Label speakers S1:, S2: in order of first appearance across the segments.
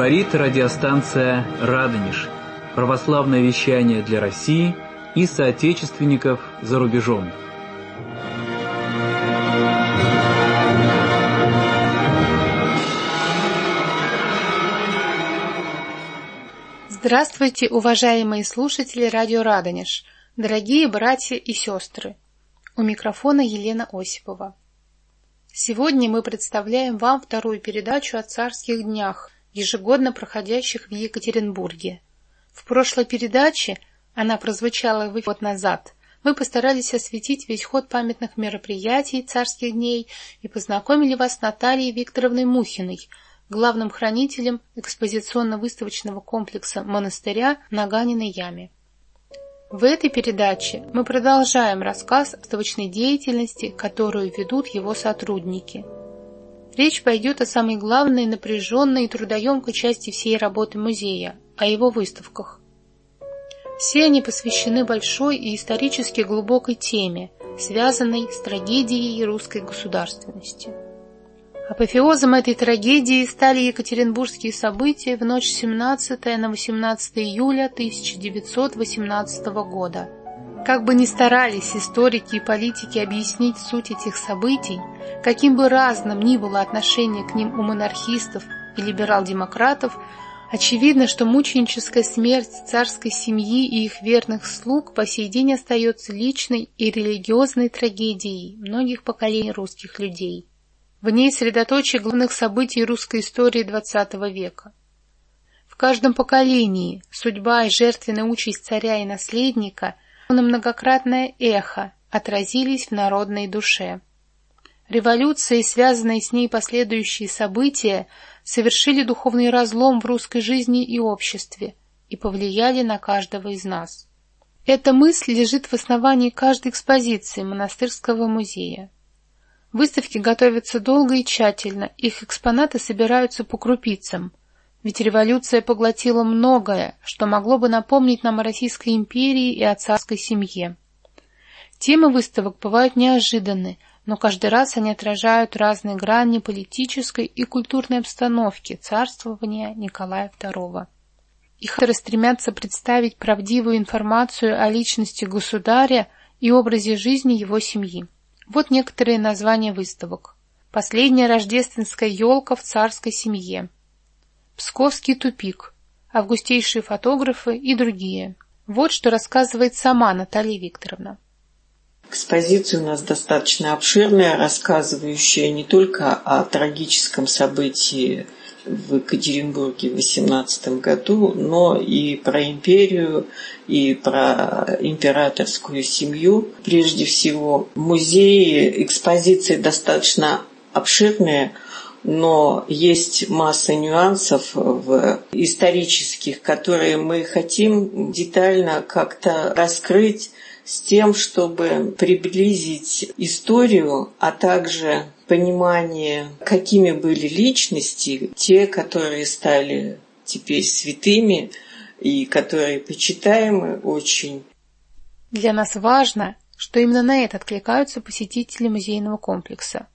S1: Говорит радиостанция «Радонеж». Православное вещание для России и соотечественников за рубежом.
S2: Здравствуйте, уважаемые слушатели радио «Радонеж», дорогие братья и сестры. У микрофона Елена Осипова. Сегодня мы представляем вам вторую передачу о царских днях, ежегодно проходящих в Екатеринбурге. В прошлой передаче, она прозвучала год назад, мы постарались осветить весь ход памятных мероприятий царских дней и познакомили вас с Натальей Викторовной Мухиной, главным хранителем экспозиционно-выставочного комплекса монастыря на Ганиной яме. В этой передаче мы продолжаем рассказ о выставочной деятельности, которую ведут его сотрудники. Речь пойдет о самой главной, напряженной и трудоемкой части всей работы музея, о его выставках. Все они посвящены большой и исторически глубокой теме, связанной с трагедией русской государственности. Апофеозом этой трагедии стали екатеринбургские события в ночь с 17 на 18 июля 1918 года. Как бы ни старались историки и политики объяснить суть этих событий, каким бы разным ни было отношение к ним у монархистов и либерал-демократов, очевидно, что мученическая смерть царской семьи и их верных слуг по сей день остается личной и религиозной трагедией многих поколений русских людей. В ней средоточие главных событий русской истории XX века. В каждом поколении судьба и жертвенная участь царя и наследника на многократное эхо отразились в народной душе. Революция и связанные с ней последующие события совершили духовный разлом в русской жизни и обществе и повлияли на каждого из нас. Эта мысль лежит в основании каждой экспозиции монастырского музея. Выставки готовятся долго и тщательно, их экспонаты собираются по крупицам, ведь революция поглотила многое, что могло бы напомнить нам о Российской империи и о царской семье. Темы выставок бывают неожиданны, но каждый раз они отражают разные грани политической и культурной обстановки царствования Николая II. Их авторы стремятся представить правдивую информацию о личности государя и образе жизни его семьи. Вот некоторые названия выставок. Последняя рождественская елка в царской семье. Псковский тупик. Августейшие фотографы и другие. Вот что рассказывает сама Наталья Викторовна.
S3: Экспозиция у нас достаточно обширная, рассказывающая не только о трагическом событии в Екатеринбурге в 18 году, но и про империю, и про императорскую семью. Прежде всего, в музее экспозиции достаточно обширные, но есть масса нюансов исторических, которые мы хотим детально как-то раскрыть с тем, чтобы приблизить историю, а также понимание, какими были личности, те, которые стали теперь святыми и которые почитаемы очень.
S2: Для нас важно, что именно на это откликаются посетители музейного комплекса.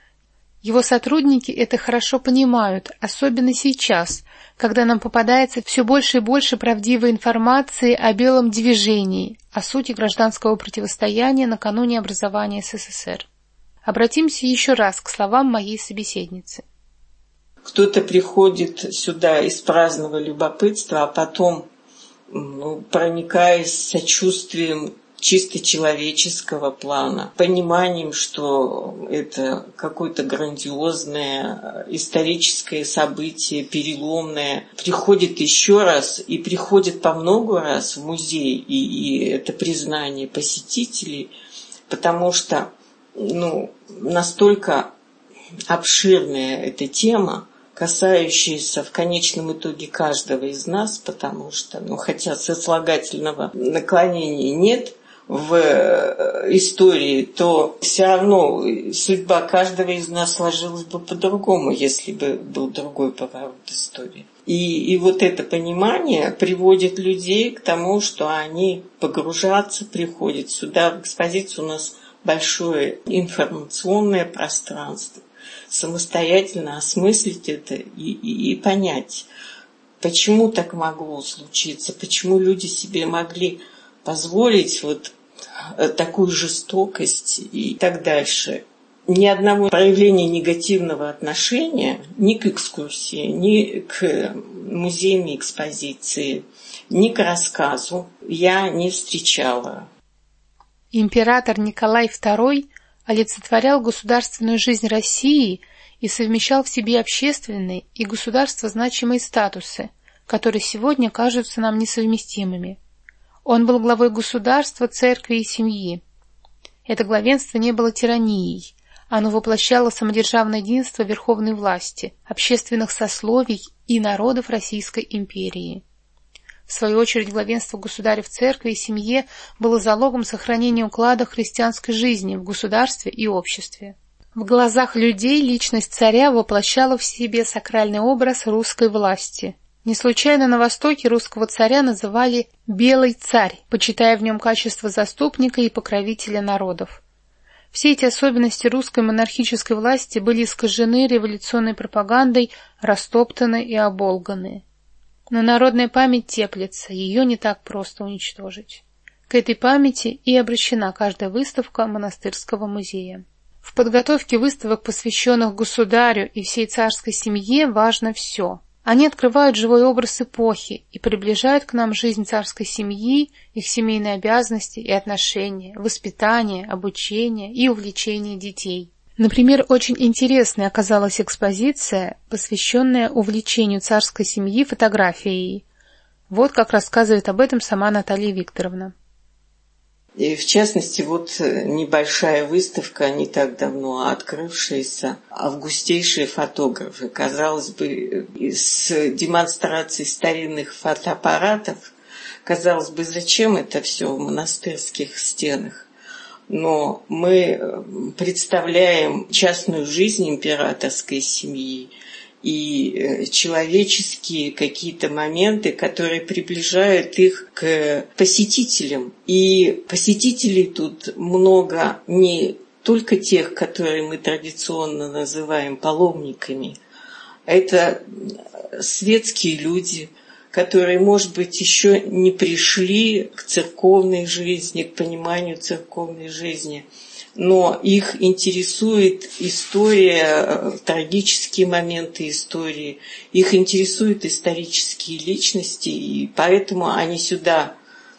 S2: Его сотрудники это хорошо понимают, особенно сейчас, когда нам попадается все больше и больше правдивой информации о белом движении, о сути гражданского противостояния накануне образования СССР. Обратимся еще раз к словам моей собеседницы.
S3: Кто-то приходит сюда из праздного любопытства, а потом, проникаясь сочувствием чисто человеческого плана, пониманием, что это какое-то грандиозное историческое событие, переломное, приходит еще раз и приходит по много раз в музей, и это признание посетителей, потому что настолько обширная эта тема, касающаяся в конечном итоге каждого из нас, потому что, хотя сослагательного наклонения нет в истории, то все равно судьба каждого из нас сложилась бы по-другому, если бы был другой поворот истории. И вот это понимание приводит людей к тому, что они погружаться, приходят сюда. В экспозицию у нас большое информационное пространство, самостоятельно осмыслить это и понять, почему так могло случиться, почему люди себе могли позволить вот такую жестокость и так дальше. Ни одного проявления негативного отношения ни к экскурсии, ни к музейной экспозиции, ни к рассказу я не встречала.
S2: Император Николай II олицетворял государственную жизнь России и совмещал в себе общественные и государство значимые статусы, которые сегодня кажутся нам несовместимыми. Он был главой государства, церкви и семьи. Это главенство не было тиранией. Оно воплощало самодержавное единство верховной власти, общественных сословий и народов Российской империи. В свою очередь, главенство государя в церкви и семье было залогом сохранения уклада христианской жизни в государстве и обществе. В глазах людей личность царя воплощала в себе сакральный образ русской власти. Не случайно на Востоке русского царя называли «белый царь», почитая в нем качество заступника и покровителя народов. Все эти особенности русской монархической власти были искажены революционной пропагандой, растоптаны и оболганы. Но народная память теплится, ее не так просто уничтожить. К этой памяти и обращена каждая выставка монастырского музея. В подготовке выставок, посвященных государю и всей царской семье, важно все. Они открывают живой образ эпохи и приближают к нам жизнь царской семьи, их семейные обязанности и отношения, воспитание, обучение и увлечение детей. Например, очень интересной оказалась экспозиция, посвященная увлечению царской семьи фотографией. Вот как рассказывает об этом сама Наталья Викторовна.
S3: И в частности, вот небольшая выставка, не так давно открывшаяся, августейшие фотографы. Казалось бы, с демонстрацией старинных фотоаппаратов, казалось бы, зачем это все в монастырских стенах? Но мы представляем частную жизнь императорской семьи и человеческие какие-то моменты, которые приближают их к посетителям. И посетителей тут много не только тех, которые мы традиционно называем паломниками. Это светские люди, которые, может быть, еще не пришли к церковной жизни, к пониманию церковной жизни, но их интересует история, трагические моменты истории, их интересуют исторические личности, и поэтому они сюда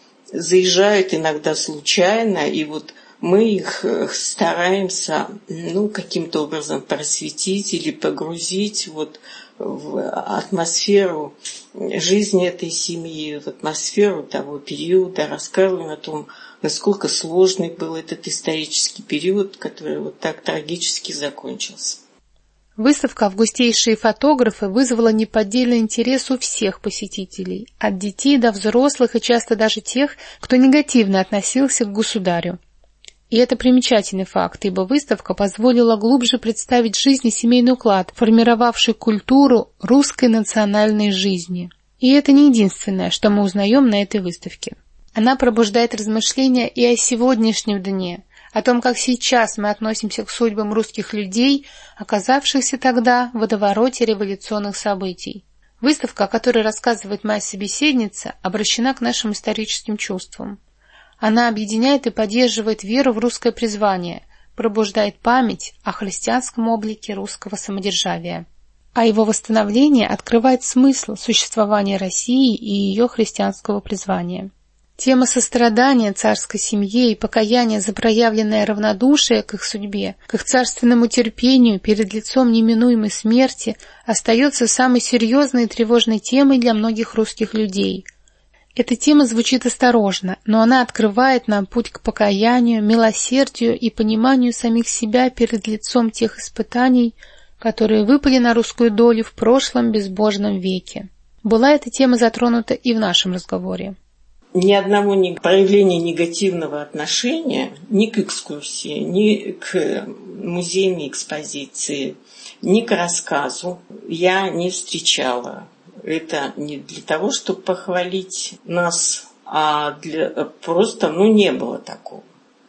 S3: заезжают иногда случайно, и вот мы их стараемся каким-то образом просветить или погрузить вот в атмосферу жизни этой семьи, в атмосферу того периода, рассказываем о том, насколько сложный был этот исторический период, который вот так трагически закончился.
S2: Выставка «Августейшие фотографы» вызвала неподдельный интерес у всех посетителей, от детей до взрослых и часто даже тех, кто негативно относился к государю. И это примечательный факт, ибо выставка позволила глубже представить жизнь и семейный уклад, формировавший культуру русской национальной жизни. И это не единственное, что мы узнаем на этой выставке. Она пробуждает размышления и о сегодняшнем дне, о том, как сейчас мы относимся к судьбам русских людей, оказавшихся тогда в водовороте революционных событий. Выставка, о которой рассказывает моя собеседница, обращена к нашим историческим чувствам. Она объединяет и поддерживает веру в русское призвание, пробуждает память о христианском облике русского самодержавия. А его восстановление открывает смысл существования России и ее христианского призвания. Тема сострадания царской семье и покаяния за проявленное равнодушие к их судьбе, к их царственному терпению перед лицом неминуемой смерти остается самой серьезной и тревожной темой для многих русских людей. Эта тема звучит осторожно, но она открывает нам путь к покаянию, милосердию и пониманию самих себя перед лицом тех испытаний, которые выпали на русскую долю в прошлом безбожном веке. Была эта тема затронута и в нашем разговоре.
S3: Ни одного проявления негативного отношения ни к экскурсии, ни к музейной экспозиции, ни к рассказу я не встречала. Это не для того, чтобы похвалить нас, а просто не было такого.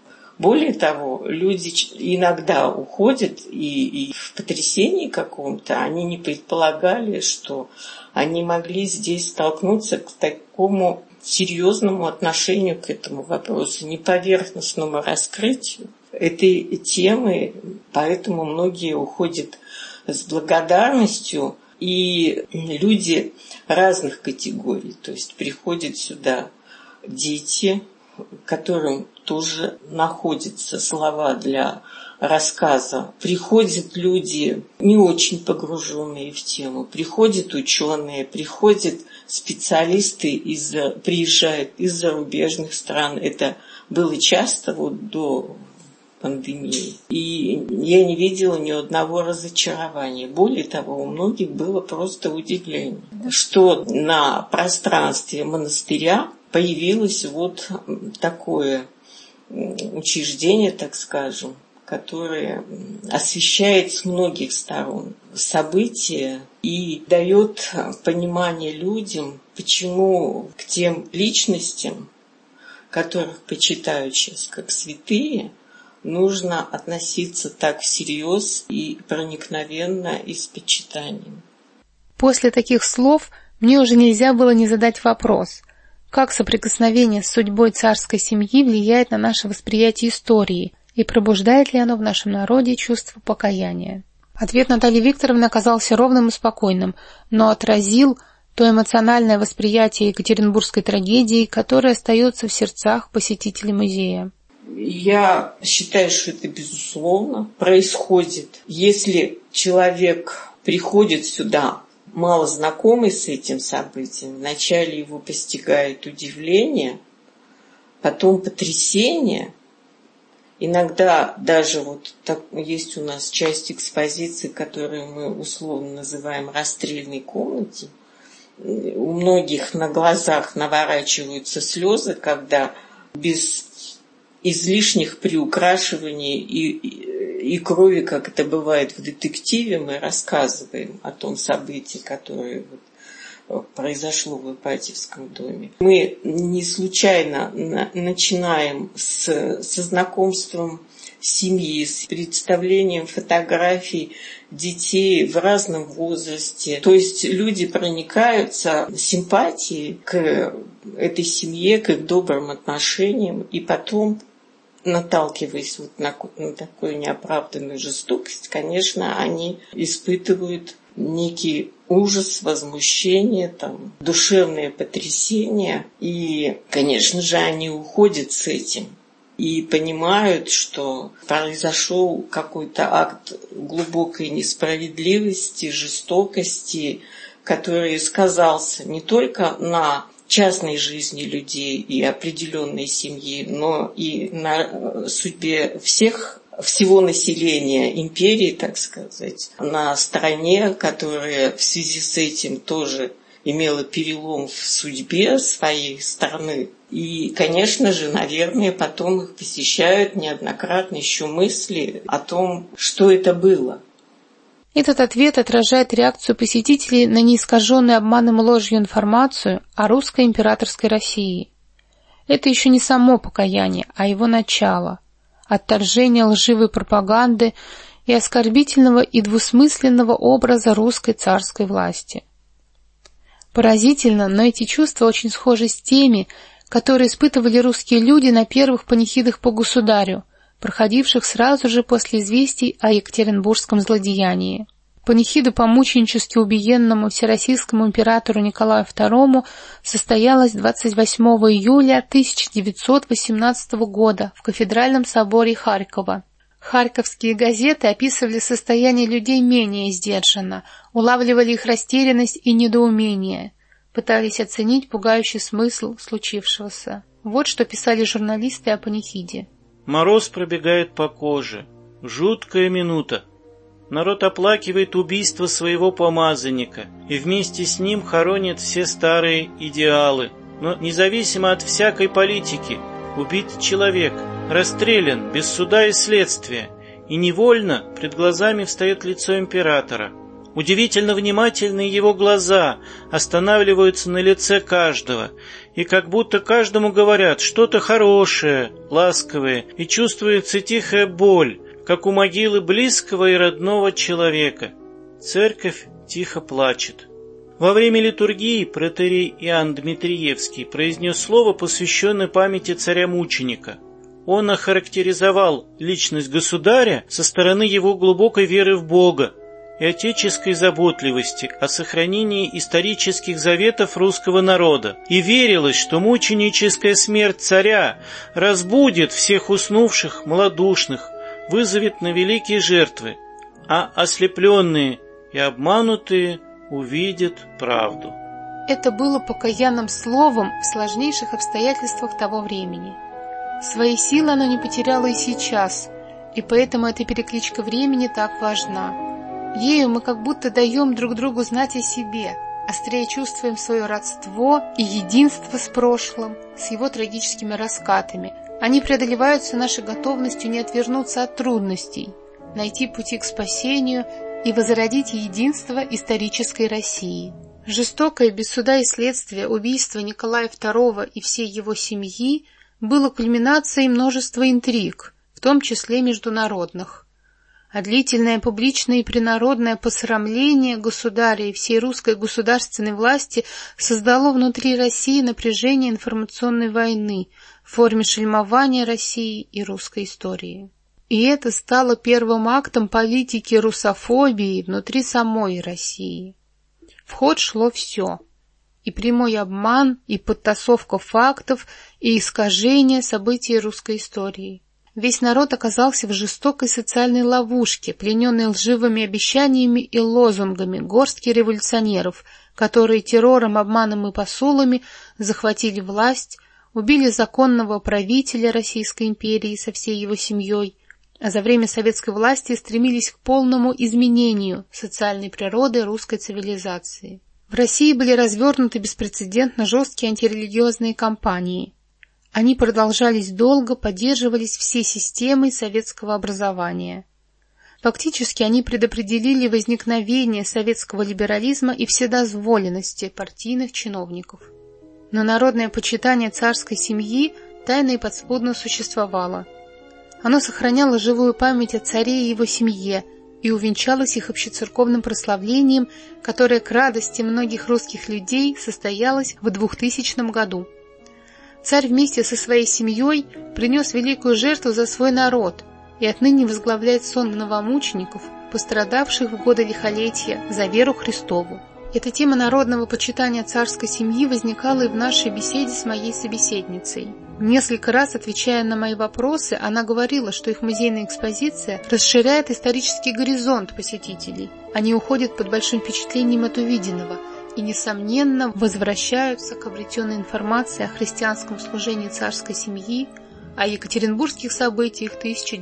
S3: Более того, люди иногда уходят и в потрясении каком-то, они не предполагали, что они могли здесь столкнуться к такому серьезному отношению к этому вопросу, не поверхностному раскрытию этой темы. Поэтому многие уходят с благодарностью, и люди разных категорий. То есть приходят сюда дети, которым тоже находятся слова для рассказа. Приходят люди, не очень погруженные в тему, приходят ученые, приходят специалисты, приезжают из зарубежных стран. Это было часто до пандемии. И я не видела ни одного разочарования. Более того, у многих было просто удивление, что на пространстве монастыря появилось вот такое учреждение, так скажем, которое освещает с многих сторон события и дает понимание людям, почему к тем личностям, которых почитают сейчас как святые, нужно относиться так всерьез и проникновенно и с почитанием.
S2: После таких слов мне уже нельзя было не задать вопрос, как соприкосновение с судьбой царской семьи влияет на наше восприятие истории и пробуждает ли оно в нашем народе чувство покаяния. Ответ Натальи Викторовны оказался ровным и спокойным, но отразил то эмоциональное восприятие екатеринбургской трагедии, которое остается в сердцах посетителей музея.
S3: Я считаю, что это безусловно происходит. Если человек приходит сюда, мало знакомый с этим событием, вначале его постигает удивление, потом потрясение. Иногда даже вот так, есть у нас часть экспозиции, которую мы условно называем расстрельной комнатой. У многих на глазах наворачиваются слезы, когда без излишних приукрашиваний и крови, как это бывает в детективе, мы рассказываем о том событии, которое произошло в Ипатьевском доме. Мы не случайно начинаем со знакомством семьи, с представлением фотографий детей в разном возрасте. То есть люди проникаются симпатией к этой семье, к их добрым отношениям, и потом, наталкиваясь вот на такую неоправданную жестокость, конечно, они испытывают некий ужас, возмущение, душевное потрясение. И, конечно же, они уходят с этим и понимают, что произошел какой-то акт глубокой несправедливости, жестокости, который сказался не только на частной жизни людей и определенной семьи, но и на судьбе всего населения империи, так сказать, на стране, которая в связи с этим тоже имела перелом в судьбе своей страны. И, конечно же, наверное, потом их посещают неоднократно еще мысли о том, что это было.
S2: Этот ответ отражает реакцию посетителей на неискаженную обманом и ложью информацию о русской императорской России. Это еще не само покаяние, а его начало, отторжение лживой пропаганды и оскорбительного и двусмысленного образа русской царской власти. Поразительно, но эти чувства очень схожи с теми, которые испытывали русские люди на первых панихидах по государю, проходивших сразу же после известий о екатеринбургском злодеянии. Панихида по мученически убиенному всероссийскому императору Николаю II состоялась 28 июля 1918 года в кафедральном соборе Харькова. Харьковские газеты описывали состояние людей менее сдержанно, улавливали их растерянность и недоумение, пытались оценить пугающий смысл случившегося. Вот что писали журналисты о панихиде.
S4: Мороз пробегает по коже. Жуткая минута. Народ оплакивает убийство своего помазанника, и вместе с ним хоронят все старые идеалы. Но независимо от всякой политики, убит человек, расстрелян без суда и следствия, и невольно пред глазами встает лицо императора. Удивительно внимательные его глаза останавливаются на лице каждого, и как будто каждому говорят что-то хорошее, ласковое, и чувствуется тихая боль, как у могилы близкого и родного человека. Церковь тихо плачет. Во время литургии протоиерей Иоанн Дмитриевский произнес слово, посвященное памяти царя-мученика. Он охарактеризовал личность государя со стороны его глубокой веры в Бога и отеческой заботливости о сохранении исторических заветов русского народа. И верилось, что мученическая смерть царя разбудит всех уснувших малодушных, вызовет на великие жертвы, а ослепленные и обманутые увидят правду.
S2: Это было покаянным словом в сложнейших обстоятельствах того времени. Свои силы оно не потеряло и сейчас, и поэтому эта перекличка времени так важна. Ею мы как будто даем друг другу знать о себе, острее чувствуем свое родство и единство с прошлым, с его трагическими раскатами. Они преодолеваются нашей готовностью не отвернуться от трудностей, найти пути к спасению и возродить единство исторической России. Жестокое без суда и следствия убийство Николая II и всей его семьи было кульминацией множества интриг, в том числе международных. А длительное публичное и принародное посрамление государя и всей русской государственной власти создало внутри России напряжение информационной войны в форме шельмования России и русской истории. И это стало первым актом политики русофобии внутри самой России. В ход шло все. И прямой обман, и подтасовка фактов, и искажение событий русской истории. Весь народ оказался в жестокой социальной ловушке, плененной лживыми обещаниями и лозунгами горстки революционеров, которые террором, обманом и посулами захватили власть, убили законного правителя Российской империи со всей его семьей, а за время советской власти стремились к полному изменению социальной природы русской цивилизации. В России были развернуты беспрецедентно жесткие антирелигиозные кампании. Они продолжались долго, поддерживались всей системой советского образования. Фактически они предопределили возникновение советского либерализма и вседозволенности партийных чиновников. Но народное почитание царской семьи тайно и подспудно существовало. Оно сохраняло живую память о царе и его семье и увенчалось их общецерковным прославлением, которое к радости многих русских людей состоялось в 2000 году. Царь вместе со своей семьей принес великую жертву за свой народ и отныне возглавляет сон новомучеников, пострадавших в годы лихолетия за веру Христову. Эта тема народного почитания царской семьи возникала и в нашей беседе с моей собеседницей. Несколько раз, отвечая на мои вопросы, она говорила, что их музейная экспозиция расширяет исторический горизонт посетителей. Они уходят под большим впечатлением от увиденного и, несомненно, возвращаются к обретенной информации о христианском служении царской семьи, о екатеринбургских событиях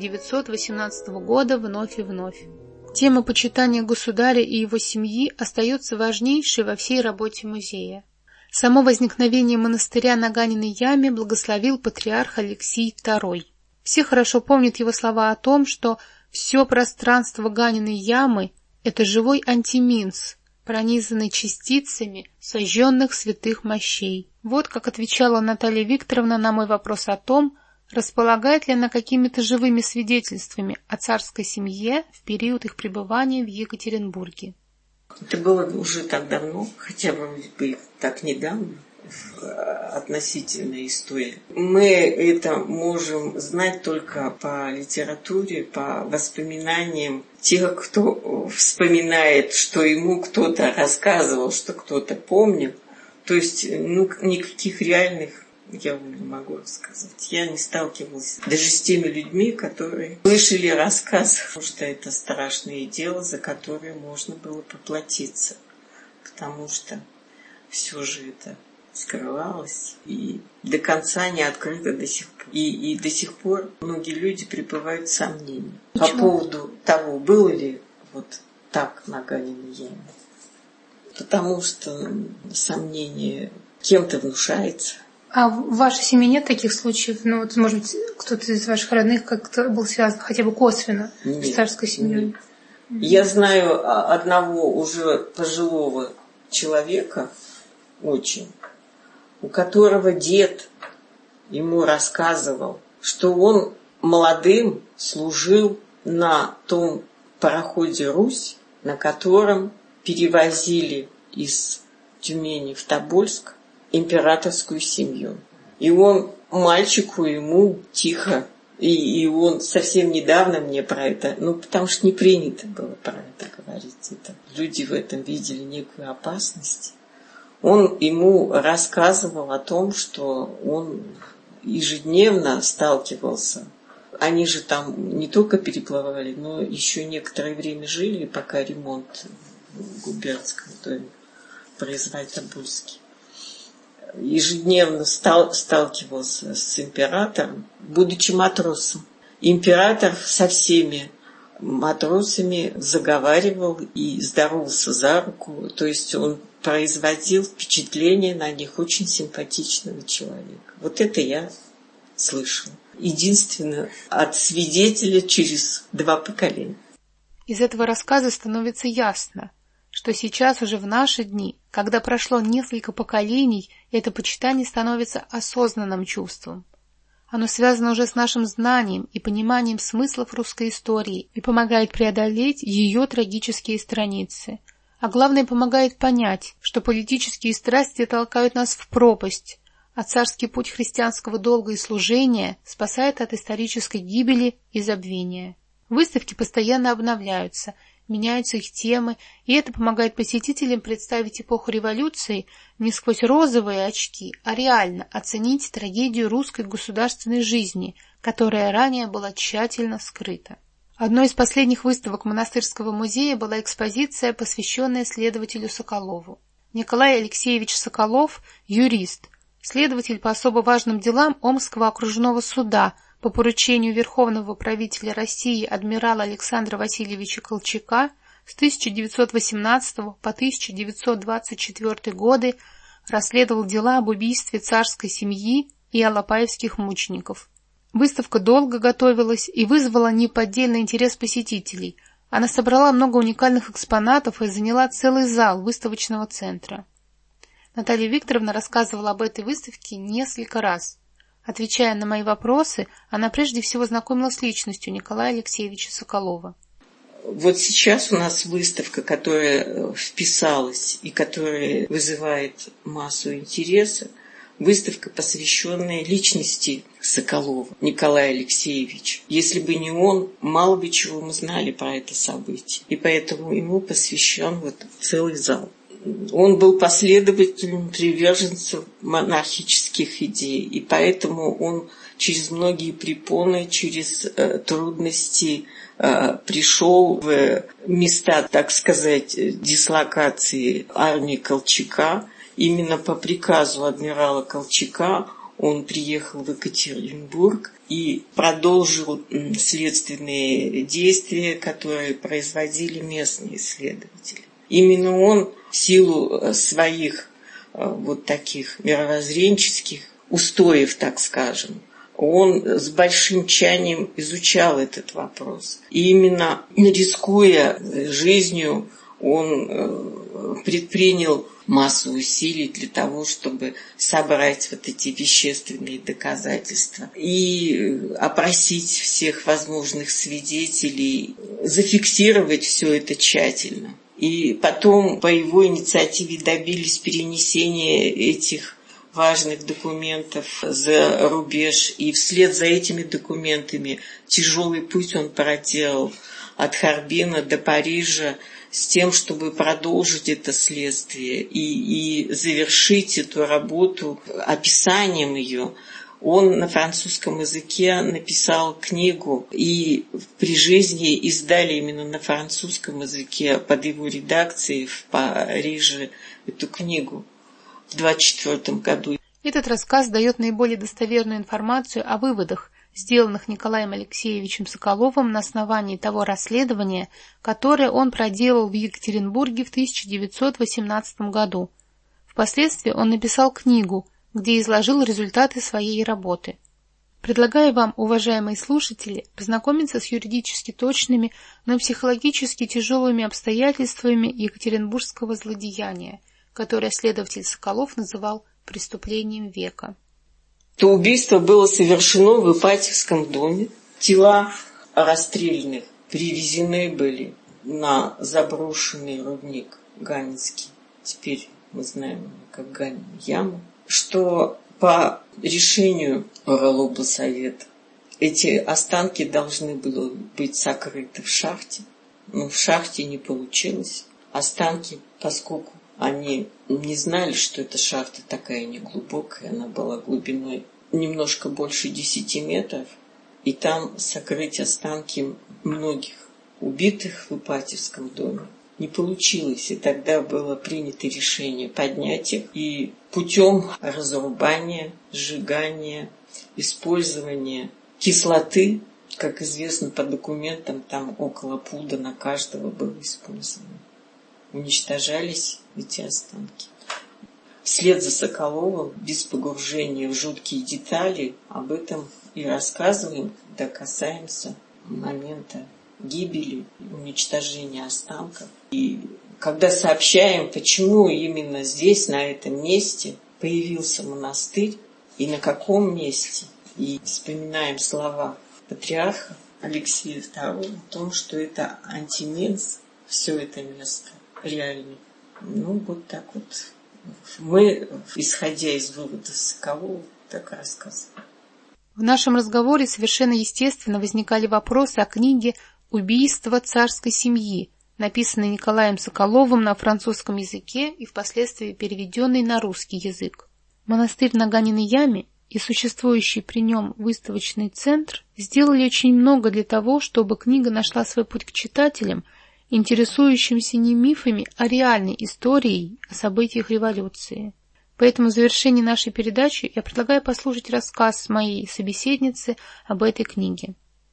S2: 1918 года вновь и вновь. Тема почитания государя и его семьи остается важнейшей во всей работе музея. Само возникновение монастыря на Ганиной яме благословил патриарх Алексий II. Все хорошо помнят его слова о том, что все пространство Ганиной ямы – это живой антиминс, пронизанный частицами сожженных святых мощей. Вот как отвечала Наталья Викторовна на мой вопрос о том, располагает ли она какими-то живыми свидетельствами о царской семье в период их пребывания в Екатеринбурге.
S3: Это было уже так давно, хотя вроде бы так недавно, относительная история. Мы это можем знать только по литературе, по воспоминаниям тех, кто вспоминает, что ему кто-то рассказывал, что кто-то помнил. То есть никаких реальных я вам не могу рассказать. Я не сталкивалась даже с теми людьми, которые слышали рассказ, потому что это страшное дело, за которое можно было поплатиться. Потому что все же это скрывалось и до конца не открыто до сих пор. И до сих пор многие люди пребывают в сомнении по поводу того, было ли вот так на Ганиной яме. Потому что сомнение кем-то внушается.
S2: А в вашей семье нет таких случаев? Ну, вот, может быть, кто-то из ваших родных как-то был связан хотя бы косвенно с царской семьей?
S3: Нет. Я знаю одного уже пожилого человека, очень, у которого дед ему рассказывал, что он молодым служил на том пароходе «Русь», на котором перевозили из Тюмени в Тобольск императорскую семью. И он мальчику ему тихо, и он совсем недавно мне про это, потому что не принято было про это говорить. Люди в этом видели некую опасность. Он ему рассказывал о том, что он ежедневно сталкивался. Они же там не только переплывали, но еще некоторое время жили, пока ремонт в губернском доме производили Тобольске. Ежедневно сталкивался с императором, будучи матросом. Император со всеми матросами заговаривал и здоровался за руку. То есть он производил впечатление на них очень симпатичного человека. Вот это я слышала. Единственно от свидетеля через 2 поколения.
S2: Из этого рассказа становится ясно, что сейчас уже в наши дни, когда прошло несколько поколений, это почитание становится осознанным чувством. Оно связано уже с нашим знанием и пониманием смыслов русской истории и помогает преодолеть ее трагические страницы. А главное, помогает понять, что политические страсти толкают нас в пропасть, а царский путь христианского долга и служения спасает от исторической гибели и забвения. Выставки постоянно обновляются, меняются их темы, и это помогает посетителям представить эпоху революции не сквозь розовые очки, а реально оценить трагедию русской государственной жизни, которая ранее была тщательно скрыта. Одной из последних выставок монастырского музея была экспозиция, посвященная следователю Соколову. Николай Алексеевич Соколов – юрист, следователь по особо важным делам Омского окружного суда по поручению Верховного правителя России адмирала Александра Васильевича Колчака с 1918 по 1924 годы расследовал дела об убийстве царской семьи и алапаевских мучеников. Выставка долго готовилась и вызвала неподдельный интерес посетителей. Она собрала много уникальных экспонатов и заняла целый зал выставочного центра. Наталья Викторовна рассказывала об этой выставке несколько раз. Отвечая на мои вопросы, она прежде всего знакомила с личностью Николая Алексеевича Соколова.
S3: Вот сейчас у нас выставка, которая вписалась и которая вызывает массу интереса. Выставка, посвященная личности Соколова, Николая Алексеевича. Если бы не он, мало бы чего мы знали про это событие. И поэтому ему посвящен целый зал. Он был последователем, приверженцем монархических идей. И поэтому он через многие препоны, через трудности пришел в места, так сказать, дислокации армии Колчака. Именно по приказу адмирала Колчака он приехал в Екатеринбург и продолжил следственные действия, которые производили местные следователи. Именно он в силу своих таких мировоззренческих устоев, так скажем, он с большим тщанием изучал этот вопрос. И именно рискуя жизнью, он предпринял массу усилий для того, чтобы собрать эти вещественные доказательства и опросить всех возможных свидетелей, зафиксировать все это тщательно. И потом по его инициативе добились перенесения этих важных документов за рубеж. И вслед за этими документами тяжелый путь он проделал от Харбина до Парижа с тем, чтобы продолжить это следствие и завершить эту работу описанием ее. Он на французском языке написал книгу, и при жизни издали именно на французском языке под его редакцией в Париже эту книгу в 1924 году.
S2: Этот рассказ дает наиболее достоверную информацию о выводах, сделанных Николаем Алексеевичем Соколовым на основании того расследования, которое он проделал в Екатеринбурге в 1918 году. Впоследствии он написал книгу, где изложил результаты своей работы. Предлагаю вам, уважаемые слушатели, познакомиться с юридически точными, но психологически тяжелыми обстоятельствами екатеринбургского злодеяния, которое следователь Соколов называл преступлением века.
S3: То убийство было совершено в Ипатьевском доме. Тела расстрелянных привезены были на заброшенный рудник Ганинский, теперь мы знаем как Ганину яму, что по решению Оралоблсовета эти останки должны были быть сокрыты в шахте. Но в шахте не получилось. Останки, поскольку они не знали, что эта шахта такая неглубокая, она была глубиной немножко больше 10 метров, и там сокрыть останки многих убитых в Ипатьевском доме не получилось. И тогда было принято решение поднять их и путем разрубания, сжигания, использования кислоты, как известно по документам, там около пуда на каждого было использовано. Уничтожались эти останки. Вслед за Соколовым, без погружения в жуткие детали, об этом и рассказываем, когда касаемся момента гибели, уничтожения останков. И когда сообщаем, почему именно здесь, на этом месте, появился монастырь и на каком месте, и вспоминаем слова патриарха Алексея II о том, что это антименс, все это место реально. Вот так вот. Мы, исходя из вывода Соколова, так и рассказываем.
S2: В нашем разговоре совершенно естественно возникали вопросы о книге «Убийство царской семьи», написанной Николаем Соколовым на французском языке и впоследствии переведенной на русский язык. Монастырь на Ганиной яме и существующий при нем выставочный центр сделали очень много для того, чтобы книга нашла свой путь к читателям, интересующимся не мифами, а реальной историей о событиях революции. Поэтому в завершении нашей передачи я предлагаю послушать рассказ моей собеседницы об этой книге.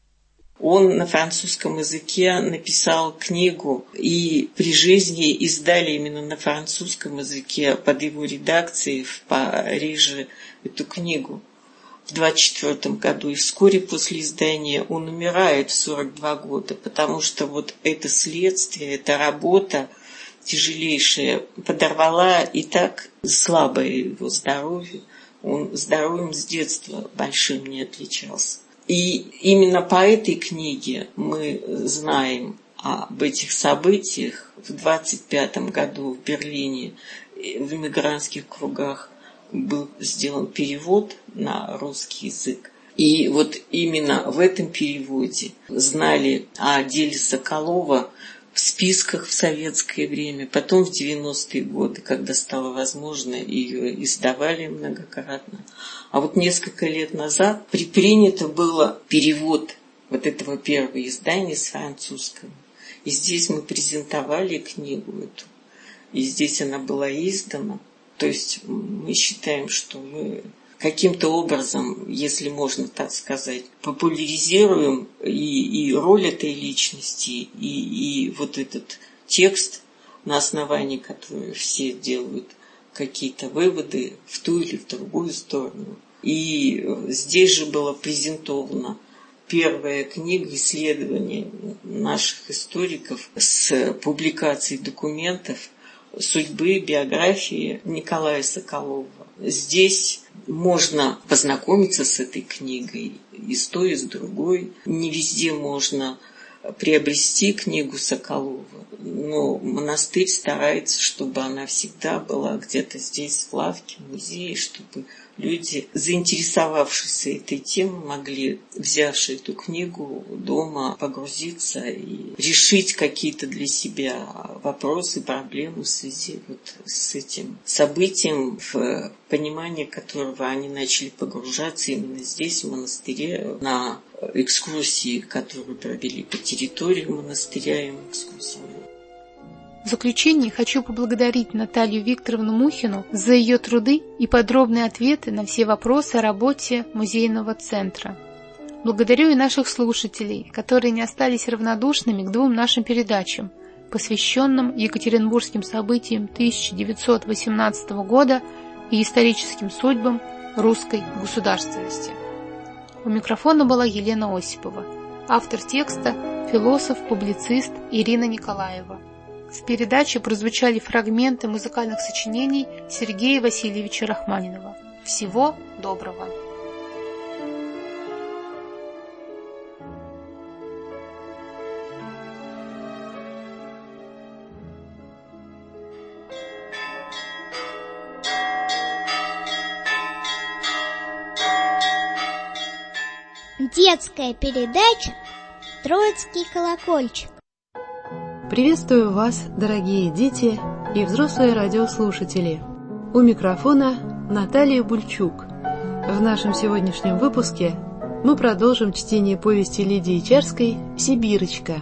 S3: Он на французском языке написал книгу, и при жизни издали именно на французском языке под его редакцией в Париже эту книгу в 1924 году. И вскоре после издания он умирает в 42 года, потому что вот это следствие, эта работа тяжелейшая подорвала и так слабое его здоровье. Он здоровьем с детства большим не отличался. И именно по этой книге мы знаем об этих событиях. В 1925 году в Берлине в эмигрантских кругах был сделан перевод на русский язык. И вот именно в этом переводе знали о деле Соколова в списках в советское время, потом в 90-е годы, когда стало возможно, ее издавали многократно. А вот несколько лет назад предпринято было перевод вот этого первого издания с французского. И здесь мы презентовали книгу эту, и здесь она была издана. То есть мы считаем, что мы каким-то образом, если можно так сказать, популяризируем и роль этой личности, и вот этот текст, на основании которого все делают какие-то выводы в ту или в другую сторону. И здесь же была презентована первая книга исследований наших историков с публикацией документов судьбы, биографии Николая Соколова. Здесь можно познакомиться с этой книгой и с той, и с другой. Не везде можно приобрести книгу Соколова, но монастырь старается, чтобы она всегда была где-то здесь, в лавке, в музее, чтобы люди, заинтересовавшиеся этой темой, могли, взявши эту книгу, дома погрузиться и решить какие-то для себя вопросы, проблемы в связи вот с этим событием, в понимание которого они начали погружаться именно здесь, в монастыре, на экскурсии, которые провели по территории монастыря и экскурсии.
S2: В заключение хочу поблагодарить Наталью Викторовну Мухину за ее труды и подробные ответы на все вопросы о работе музейного центра. Благодарю и наших слушателей, которые не остались равнодушными к двум нашим передачам, посвященным екатеринбургским событиям 1918 года и историческим судьбам русской государственности. У микрофона была Елена Осипова, автор текста, философ-публицист Ирина Николаева. В передаче прозвучали фрагменты музыкальных сочинений Сергея Васильевича Рахманинова. Всего доброго!
S5: Детская передача «Троицкий колокольчик».
S6: Приветствую вас, дорогие дети и взрослые радиослушатели. У микрофона Наталья Бульчук. В нашем сегодняшнем выпуске мы продолжим чтение повести Лидии Чарской «Сибирочка».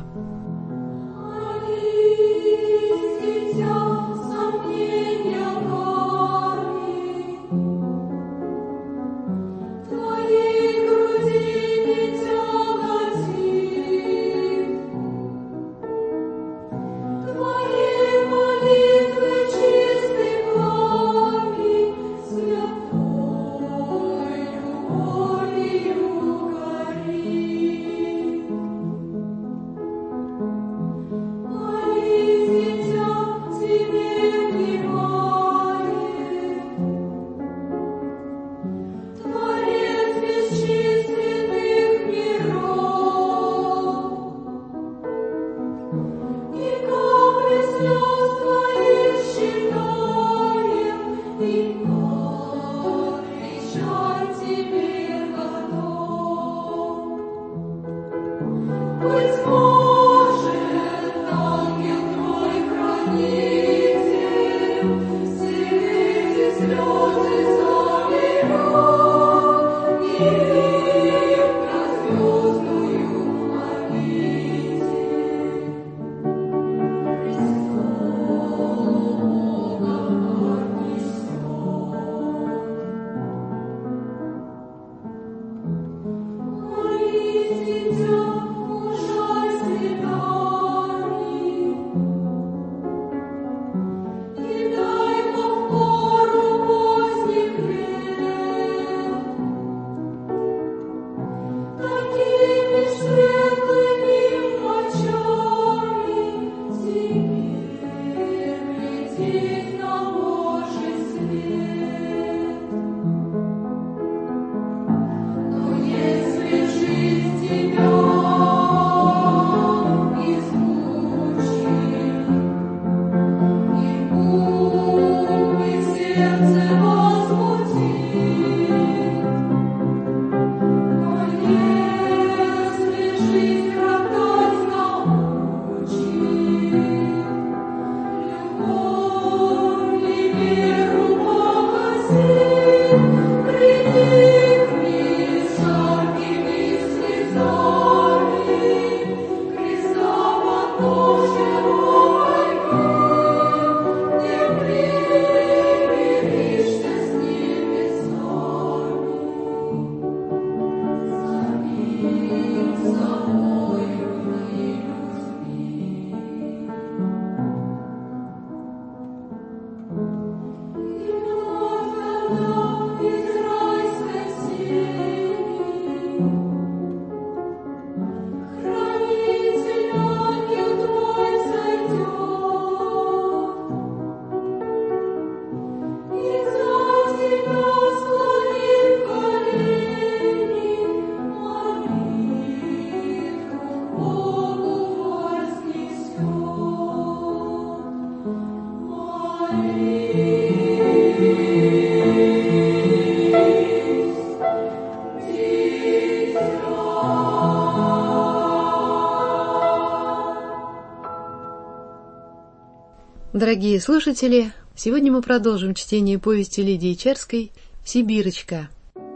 S6: Дорогие слушатели, сегодня мы продолжим чтение повести Лидии Чарской «Сибирочка».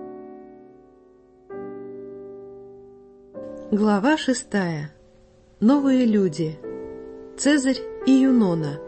S6: Глава 6. Новые люди. Цезарь и Юнона.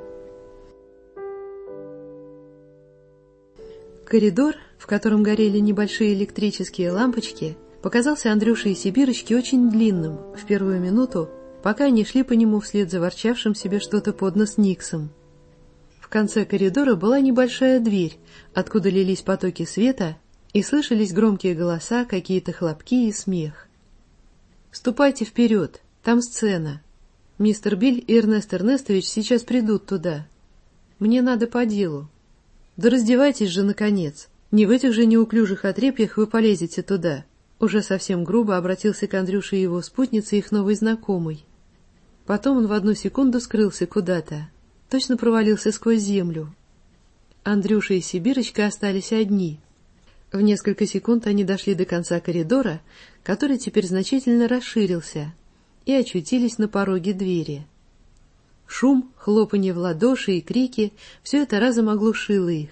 S6: Коридор, в котором горели небольшие электрические лампочки, показался Андрюше и Сибирочке очень длинным в первую минуту, пока они шли по нему вслед за ворчавшим себе что-то под нос Никсом. В конце коридора была небольшая дверь, откуда лились потоки света, и слышались громкие голоса, какие-то хлопки и смех. «Ступайте вперед, там сцена. Мистер Биль и Эрнест Эрнестович сейчас придут туда. Мне надо по делу. Да раздевайтесь же, наконец. Не в этих же неуклюжих отрепьях вы полезете туда». Уже совсем грубо обратился к Андрюше и его спутнице их новый знакомый. Потом он в одну секунду скрылся куда-то. Точно провалился сквозь землю. Андрюша и Сибирочка остались одни. В несколько секунд они дошли до конца коридора, который теперь значительно расширился, и очутились на пороге двери. Шум, хлопанье в ладоши и крики — все это разом оглушило их.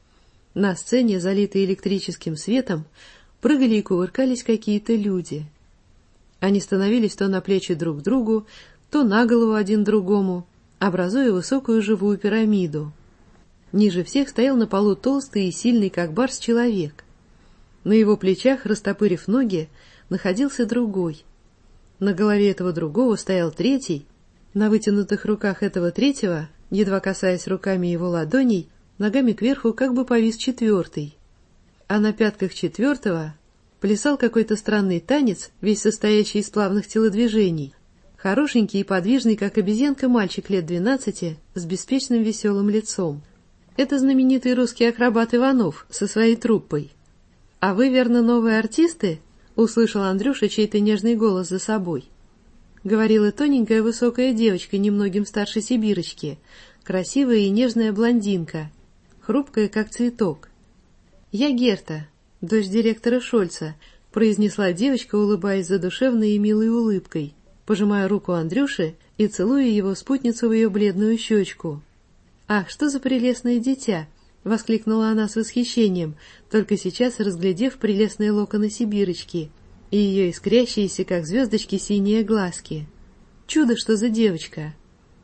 S6: На сцене, залитой электрическим светом, прыгали и кувыркались какие-то люди. Они становились то на плечи друг другу, то на голову один другому, образуя высокую живую пирамиду. Ниже всех стоял на полу толстый и сильный, как барс, человек. На его плечах, растопырив ноги, находился другой. На голове этого другого стоял третий. На вытянутых руках этого третьего, едва касаясь руками его ладоней, ногами кверху как бы повис четвертый. А на пятках четвертого плясал какой-то странный танец, весь состоящий из плавных телодвижений. Хорошенький и подвижный, как обезьянка, мальчик лет 12 с беспечным веселым лицом. Это знаменитый русский акробат Иванов со своей труппой. — А вы, верно, новые артисты? — услышал Андрюша чей-то нежный голос за собой. Говорила тоненькая высокая девочка, немногим старше Сибирочки, красивая и нежная блондинка, хрупкая, как цветок. — Я Герта, дочь директора Шольца, — произнесла девочка, улыбаясь задушевной и милой улыбкой, пожимая руку Андрюши и целуя его спутницу в ее бледную щечку. — Ах, что за прелестное дитя! — воскликнула она с восхищением, только сейчас разглядев прелестные локоны Сибирочки и ее искрящиеся, как звездочки, синие глазки. Чудо, что за девочка!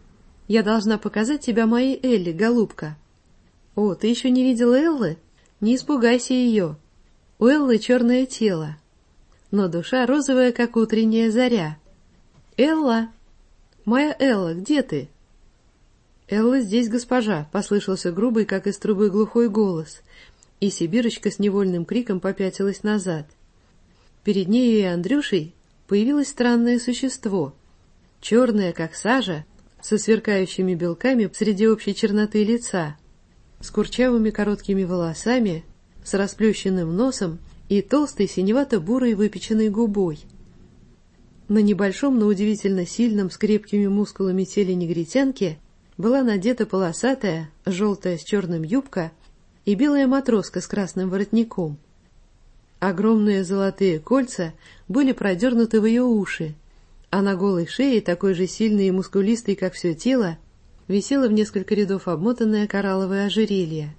S6: Я должна показать тебя моей Элли, голубка. О, ты еще не видела Эллы? Не испугайся ее. У Эллы черное тело, но душа розовая, как утренняя заря. Элла! Моя Элла, где ты? Элла здесь, госпожа, послышался грубый, как из трубы, глухой голос, и Сибирочка с невольным криком попятилась назад. Перед нею и Андрюшей появилось странное существо, черное, как сажа, со сверкающими белками среди общей черноты лица, с курчавыми короткими волосами, с расплющенным носом и толстой синевато-бурой выпеченной губой. На небольшом, но удивительно сильном, с крепкими мускулами теле негритянки была надета полосатая, желтая с черным юбка и белая матроска с красным воротником. Огромные золотые кольца были продернуты в ее уши, а на голой шее, такой же сильной и мускулистой, как все тело, висело в несколько рядов обмотанное коралловое ожерелье.